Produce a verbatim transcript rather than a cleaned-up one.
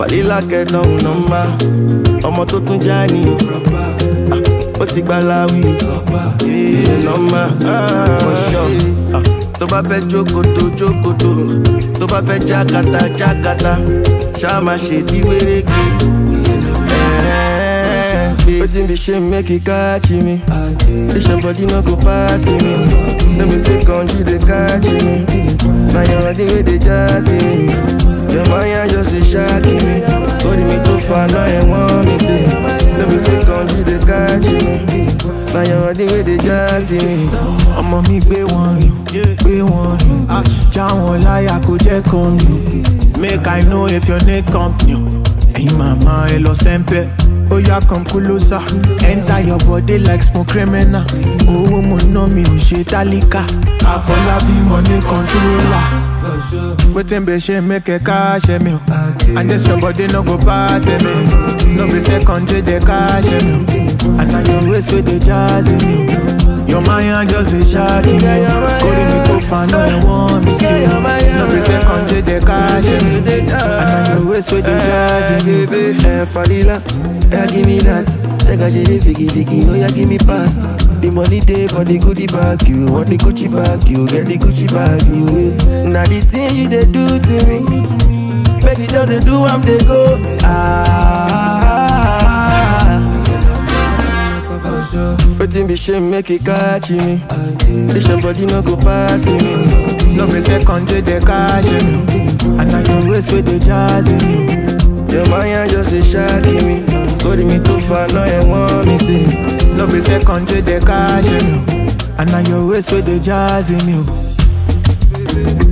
Falila kẹ̀dán nọ́mbà, ọmọ tó tún já ní ó ti gba láwì, nọ́mbà for sure. Tó bá fẹ́ jókòtò jókòtò, tó bá fẹ́ jákàtà jákàtà, ṣá máa ṣe di wéréke. Wetin be shame make it catch me. This your body no go pass me. Let me say country they catch me. Now your body way they just see me. Your mind just a shocking me. Holding me too far now you want me say. Let me say country they catch me. Now your body way they just see me. Ọmọ mi gbé wọn rìn, gbé wọn rìn. Já wọn láyà kó jẹ́ kàn mí. Make I know if your need company. Ẹ̀yin màmá ẹ lọ sẹ́ńpẹ́. Oya come closer, enter your body like smoke criminal. Owó mo ná mi ò ṣe tálíkà. Àfọlábí money controller. Wetin be ṣe make ẹ káṣẹ mi o. And this your body no go pass me. No be secondary dey káṣẹ mi o. And na your waist wey dey jazz me o. Your mind just dey shock me o. Kórè mi tó fa náà ẹ wọ́n mi sí o. No be secondary dey káṣẹ mi o. And na your waist wey dey jazz me o. Ẹ Falila. Yeah, give me that. Take a jelly, figgy, figgy. Oh, yeah, give me pass. The money day for the goodie bag. You want the Gucci bag. You get the Gucci bag. You now the thing you they do to me. Make it just they do, I'm they go. Ah. Wetin be shame make it catch me. This your body no go pass me. No be secondary they catch me. And now your waist with the jazz me. Your mind just a shocking me. Holding me too far now you want me say. No be secondary they catch me. And now your waist with the jazz in me.